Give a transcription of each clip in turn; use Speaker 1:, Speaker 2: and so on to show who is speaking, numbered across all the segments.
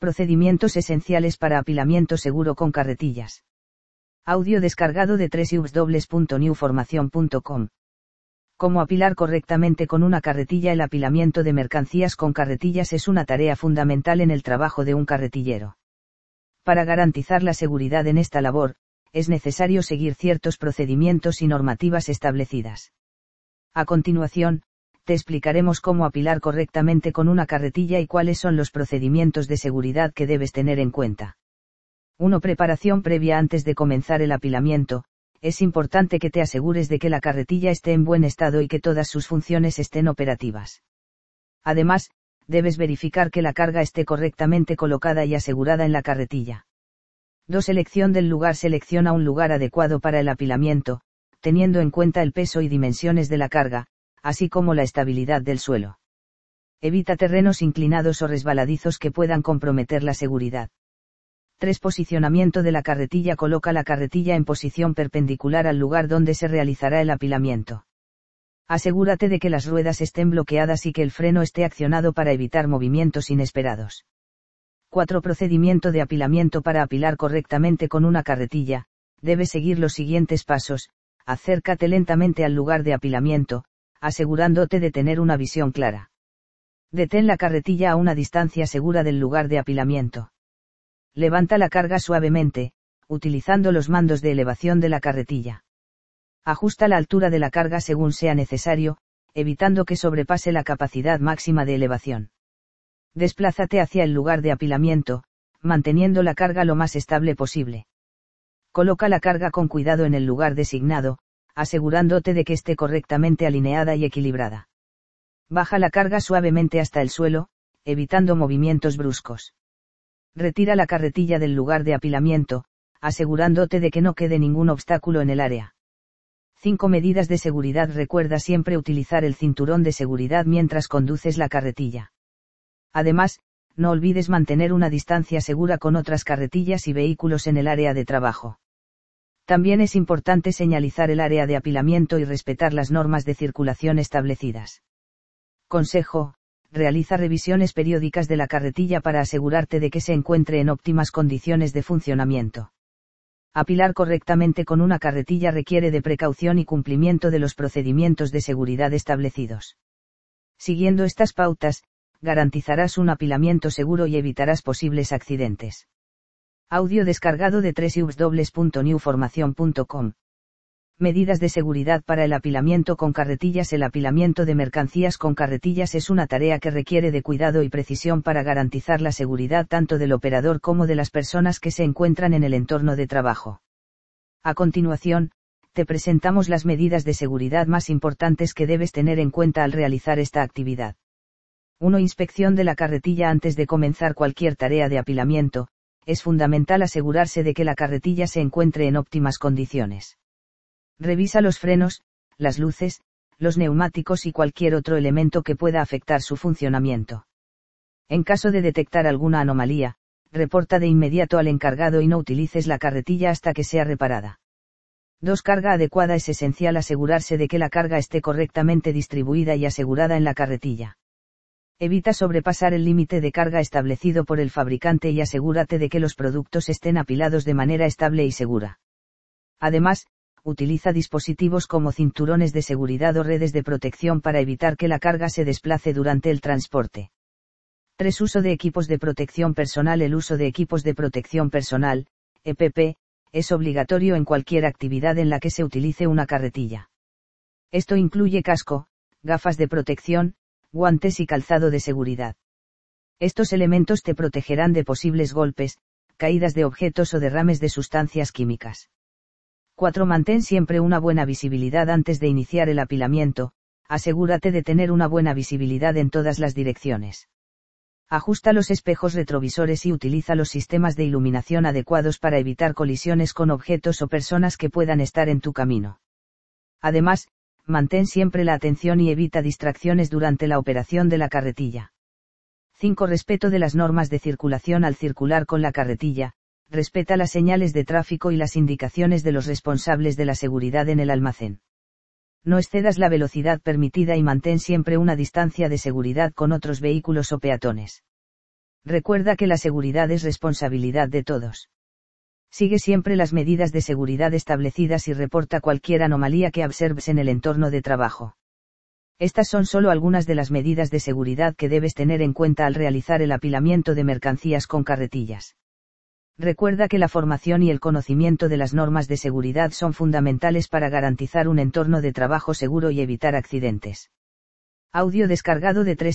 Speaker 1: Procedimientos esenciales para apilamiento seguro con carretillas. Audio descargado de www.newformacion.com. Cómo apilar correctamente con una carretilla. El apilamiento de mercancías con carretillas es una tarea fundamental en el trabajo de un carretillero. Para garantizar la seguridad en esta labor, es necesario seguir ciertos procedimientos y normativas establecidas. A continuación, te explicaremos cómo apilar correctamente con una carretilla y cuáles son los procedimientos de seguridad que debes tener en cuenta. 1. Preparación previa. Antes de comenzar el apilamiento, es importante que te asegures de que la carretilla esté en buen estado y que todas sus funciones estén operativas. Además, debes verificar que la carga esté correctamente colocada y asegurada en la carretilla. 2. Selección del lugar. Selecciona un lugar adecuado para el apilamiento, teniendo en cuenta el peso y dimensiones de la carga, así como la estabilidad del suelo. Evita terrenos inclinados o resbaladizos que puedan comprometer la seguridad. 3. Posicionamiento de la carretilla. Coloca la carretilla en posición perpendicular al lugar donde se realizará el apilamiento. Asegúrate de que las ruedas estén bloqueadas y que el freno esté accionado para evitar movimientos inesperados. 4. Procedimiento de apilamiento. Para apilar correctamente con una carretilla, debes seguir los siguientes pasos. Acércate lentamente al lugar de apilamiento, asegurándote de tener una visión clara. Detén la carretilla a una distancia segura del lugar de apilamiento. Levanta la carga suavemente, utilizando los mandos de elevación de la carretilla. Ajusta la altura de la carga según sea necesario, evitando que sobrepase la capacidad máxima de elevación. Desplázate hacia el lugar de apilamiento, manteniendo la carga lo más estable posible. Coloca la carga con cuidado en el lugar designado, asegurándote de que esté correctamente alineada y equilibrada. Baja la carga suavemente hasta el suelo, evitando movimientos bruscos. Retira la carretilla del lugar de apilamiento, asegurándote de que no quede ningún obstáculo en el área. 5. Medidas de seguridad. Recuerda siempre utilizar el cinturón de seguridad mientras conduces la carretilla. Además, no olvides mantener una distancia segura con otras carretillas y vehículos en el área de trabajo. También es importante señalizar el área de apilamiento y respetar las normas de circulación establecidas. Consejo: realiza revisiones periódicas de la carretilla para asegurarte de que se encuentre en óptimas condiciones de funcionamiento. Apilar correctamente con una carretilla requiere de precaución y cumplimiento de los procedimientos de seguridad establecidos. Siguiendo estas pautas, garantizarás un apilamiento seguro y evitarás posibles accidentes. Audio descargado de www.newformacion.com. Medidas de seguridad para el apilamiento con carretillas. El apilamiento de mercancías con carretillas es una tarea que requiere de cuidado y precisión para garantizar la seguridad tanto del operador como de las personas que se encuentran en el entorno de trabajo. A continuación, te presentamos las medidas de seguridad más importantes que debes tener en cuenta al realizar esta actividad. 1. Inspección de la carretilla. Antes de comenzar cualquier tarea de apilamiento, es fundamental asegurarse de que la carretilla se encuentre en óptimas condiciones. Revisa los frenos, las luces, los neumáticos y cualquier otro elemento que pueda afectar su funcionamiento. En caso de detectar alguna anomalía, reporta de inmediato al encargado y no utilices la carretilla hasta que sea reparada. 2. Carga adecuada. Es esencial asegurarse de que la carga esté correctamente distribuida y asegurada en la carretilla. Evita sobrepasar el límite de carga establecido por el fabricante y asegúrate de que los productos estén apilados de manera estable y segura. Además, utiliza dispositivos como cinturones de seguridad o redes de protección para evitar que la carga se desplace durante el transporte. 3. Uso de equipos de protección personal. El uso de equipos de protección personal, EPP, es obligatorio en cualquier actividad en la que se utilice una carretilla. Esto incluye casco, gafas de protección, guantes y calzado de seguridad. Estos elementos te protegerán de posibles golpes, caídas de objetos o derrames de sustancias químicas. 4. Mantén siempre una buena visibilidad antes de iniciar el apilamiento. Asegúrate de tener una buena visibilidad en todas las direcciones. Ajusta los espejos retrovisores y utiliza los sistemas de iluminación adecuados para evitar colisiones con objetos o personas que puedan estar en tu camino. Además, mantén siempre la atención y evita distracciones durante la operación de la carretilla. 5. Respeto de las normas de circulación. Al circular con la carretilla, respeta las señales de tráfico y las indicaciones de los responsables de la seguridad en el almacén. No excedas la velocidad permitida y mantén siempre una distancia de seguridad con otros vehículos o peatones. Recuerda que la seguridad es responsabilidad de todos. Sigue siempre las medidas de seguridad establecidas y reporta cualquier anomalía que observes en el entorno de trabajo. Estas son solo algunas de las medidas de seguridad que debes tener en cuenta al realizar el apilamiento de mercancías con carretillas. Recuerda que la formación y el conocimiento de las normas de seguridad son fundamentales para garantizar un entorno de trabajo seguro y evitar accidentes. Audio descargado de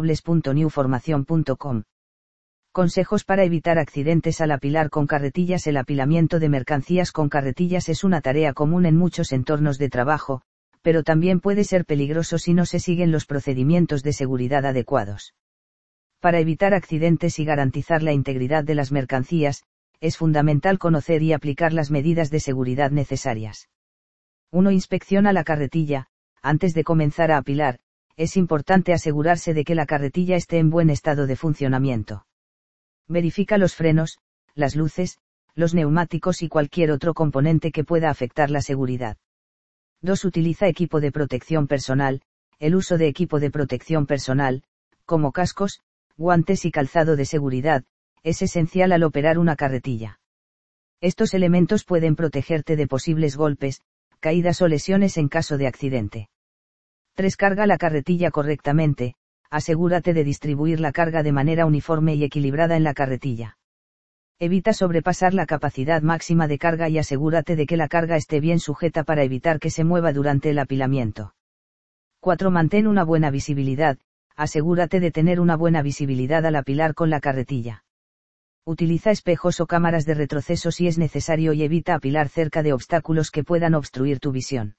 Speaker 1: www.newformacion.com. Consejos para evitar accidentes al apilar con carretillas. El apilamiento de mercancías con carretillas es una tarea común en muchos entornos de trabajo, pero también puede ser peligroso si no se siguen los procedimientos de seguridad adecuados. Para evitar accidentes y garantizar la integridad de las mercancías, es fundamental conocer y aplicar las medidas de seguridad necesarias. 1. Inspecciona la carretilla. Antes de comenzar a apilar, es importante asegurarse de que la carretilla esté en buen estado de funcionamiento. Verifica los frenos, las luces, los neumáticos y cualquier otro componente que pueda afectar la seguridad. 2. Utiliza equipo de protección personal. El uso de equipo de protección personal, como cascos, guantes y calzado de seguridad, es esencial al operar una carretilla. Estos elementos pueden protegerte de posibles golpes, caídas o lesiones en caso de accidente. 3. Carga la carretilla correctamente. Asegúrate de distribuir la carga de manera uniforme y equilibrada en la carretilla. Evita sobrepasar la capacidad máxima de carga y asegúrate de que la carga esté bien sujeta para evitar que se mueva durante el apilamiento. 4. Mantén una buena visibilidad. Asegúrate de tener una buena visibilidad al apilar con la carretilla. Utiliza espejos o cámaras de retroceso si es necesario y evita apilar cerca de obstáculos que puedan obstruir tu visión.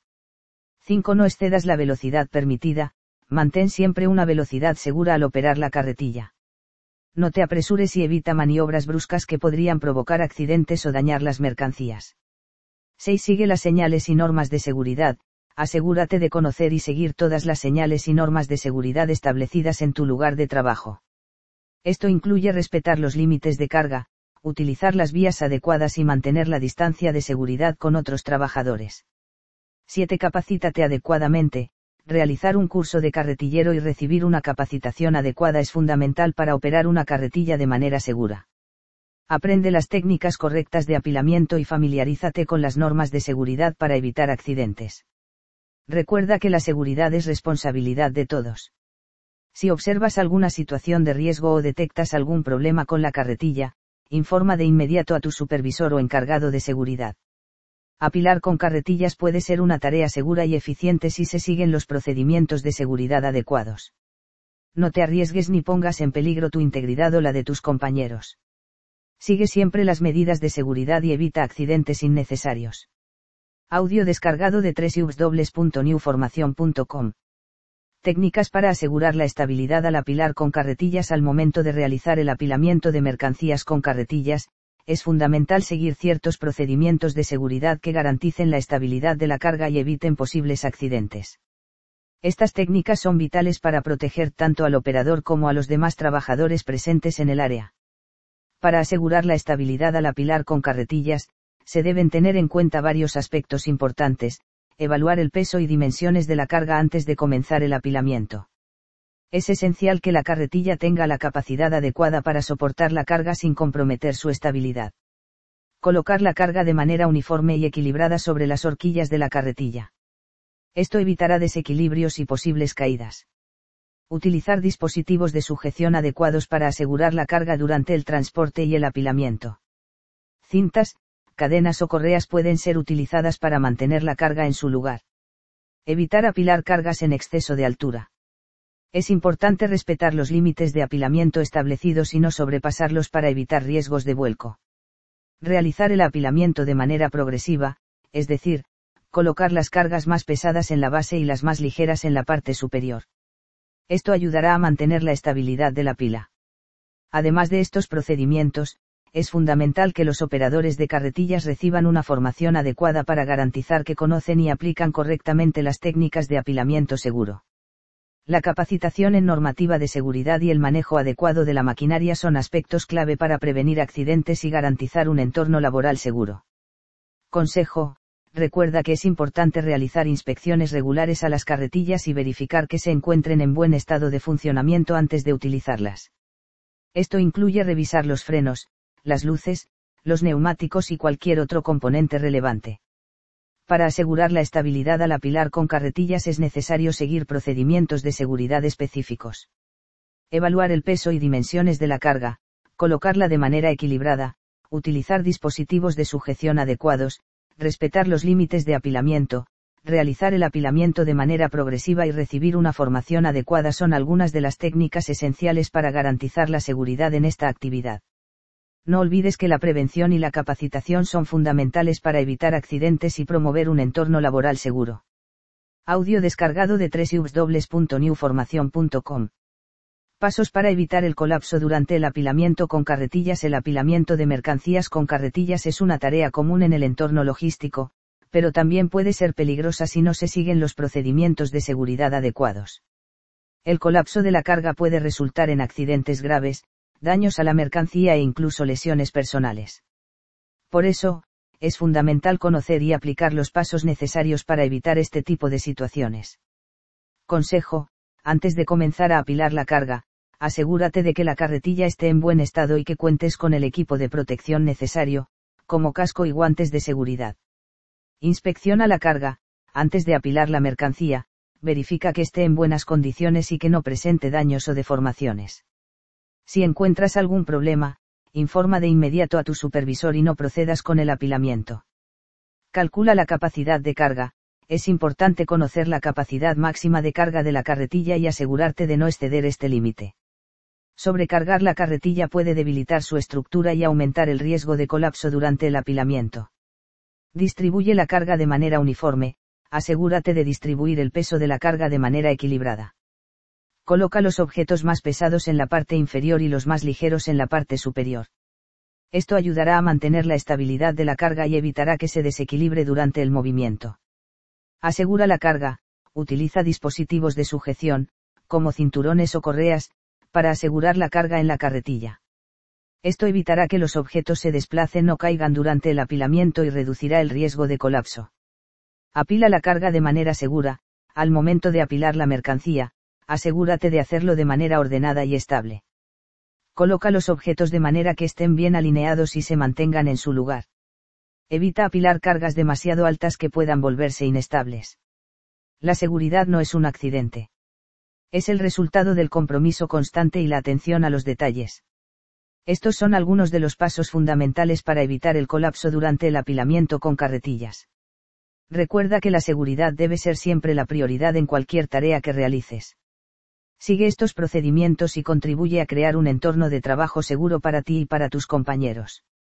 Speaker 1: 5. No excedas la velocidad permitida. Mantén siempre una velocidad segura al operar la carretilla. No te apresures y evita maniobras bruscas que podrían provocar accidentes o dañar las mercancías. 6. Sigue las señales y normas de seguridad. Asegúrate de conocer y seguir todas las señales y normas de seguridad establecidas en tu lugar de trabajo. Esto incluye respetar los límites de carga, utilizar las vías adecuadas y mantener la distancia de seguridad con otros trabajadores. 7. Capacítate adecuadamente. Realizar un curso de carretillero y recibir una capacitación adecuada es fundamental para operar una carretilla de manera segura. Aprende las técnicas correctas de apilamiento y familiarízate con las normas de seguridad para evitar accidentes. Recuerda que la seguridad es responsabilidad de todos. Si observas alguna situación de riesgo o detectas algún problema con la carretilla, informa de inmediato a tu supervisor o encargado de seguridad. Apilar con carretillas puede ser una tarea segura y eficiente si se siguen los procedimientos de seguridad adecuados. No te arriesgues ni pongas en peligro tu integridad o la de tus compañeros. Sigue siempre las medidas de seguridad y evita accidentes innecesarios. Audio descargado de www.newformacion.com. Técnicas para asegurar la estabilidad al apilar con carretillas. Al momento de realizar el apilamiento de mercancías con carretillas, es fundamental seguir ciertos procedimientos de seguridad que garanticen la estabilidad de la carga y eviten posibles accidentes. Estas técnicas son vitales para proteger tanto al operador como a los demás trabajadores presentes en el área. Para asegurar la estabilidad al apilar con carretillas, se deben tener en cuenta varios aspectos importantes. Evaluar el peso y dimensiones de la carga antes de comenzar el apilamiento. Es esencial que la carretilla tenga la capacidad adecuada para soportar la carga sin comprometer su estabilidad. Colocar la carga de manera uniforme y equilibrada sobre las horquillas de la carretilla. Esto evitará desequilibrios y posibles caídas. Utilizar dispositivos de sujeción adecuados para asegurar la carga durante el transporte y el apilamiento. Cintas, cadenas o correas pueden ser utilizadas para mantener la carga en su lugar. Evitar apilar cargas en exceso de altura. Es importante respetar los límites de apilamiento establecidos y no sobrepasarlos para evitar riesgos de vuelco. Realizar el apilamiento de manera progresiva, es decir, colocar las cargas más pesadas en la base y las más ligeras en la parte superior. Esto ayudará a mantener la estabilidad de la pila. Además de estos procedimientos, es fundamental que los operadores de carretillas reciban una formación adecuada para garantizar que conocen y aplican correctamente las técnicas de apilamiento seguro. La capacitación en normativa de seguridad y el manejo adecuado de la maquinaria son aspectos clave para prevenir accidentes y garantizar un entorno laboral seguro. Consejo: recuerda que es importante realizar inspecciones regulares a las carretillas y verificar que se encuentren en buen estado de funcionamiento antes de utilizarlas. Esto incluye revisar los frenos, las luces, los neumáticos y cualquier otro componente relevante. Para asegurar la estabilidad al apilar con carretillas es necesario seguir procedimientos de seguridad específicos. Evaluar el peso y dimensiones de la carga, colocarla de manera equilibrada, utilizar dispositivos de sujeción adecuados, respetar los límites de apilamiento, realizar el apilamiento de manera progresiva y recibir una formación adecuada son algunas de las técnicas esenciales para garantizar la seguridad en esta actividad. No olvides que la prevención y la capacitación son fundamentales para evitar accidentes y promover un entorno laboral seguro. Audio descargado de www.newformacion.com. Pasos para evitar el colapso durante el apilamiento con carretillas. El apilamiento de mercancías con carretillas es una tarea común en el entorno logístico, pero también puede ser peligrosa si no se siguen los procedimientos de seguridad adecuados. El colapso de la carga puede resultar en accidentes graves, daños a la mercancía e incluso lesiones personales. Por eso, es fundamental conocer y aplicar los pasos necesarios para evitar este tipo de situaciones. Consejo: antes de comenzar a apilar la carga, asegúrate de que la carretilla esté en buen estado y que cuentes con el equipo de protección necesario, como casco y guantes de seguridad. Inspecciona la carga, antes de apilar la mercancía, verifica que esté en buenas condiciones y que no presente daños o deformaciones. Si encuentras algún problema, informa de inmediato a tu supervisor y no procedas con el apilamiento. Calcula la capacidad de carga. Es importante conocer la capacidad máxima de carga de la carretilla y asegurarte de no exceder este límite. Sobrecargar la carretilla puede debilitar su estructura y aumentar el riesgo de colapso durante el apilamiento. Distribuye la carga de manera uniforme. Asegúrate de distribuir el peso de la carga de manera equilibrada. Coloca los objetos más pesados en la parte inferior y los más ligeros en la parte superior. Esto ayudará a mantener la estabilidad de la carga y evitará que se desequilibre durante el movimiento. Asegura la carga. Utiliza dispositivos de sujeción, como cinturones o correas, para asegurar la carga en la carretilla. Esto evitará que los objetos se desplacen o caigan durante el apilamiento y reducirá el riesgo de colapso. Apila la carga de manera segura. Al momento de apilar la mercancía, asegúrate de hacerlo de manera ordenada y estable. Coloca los objetos de manera que estén bien alineados y se mantengan en su lugar. Evita apilar cargas demasiado altas que puedan volverse inestables. La seguridad no es un accidente. Es el resultado del compromiso constante y la atención a los detalles. Estos son algunos de los pasos fundamentales para evitar el colapso durante el apilamiento con carretillas. Recuerda que la seguridad debe ser siempre la prioridad en cualquier tarea que realices. Sigue estos procedimientos y contribuye a crear un entorno de trabajo seguro para ti y para tus compañeros.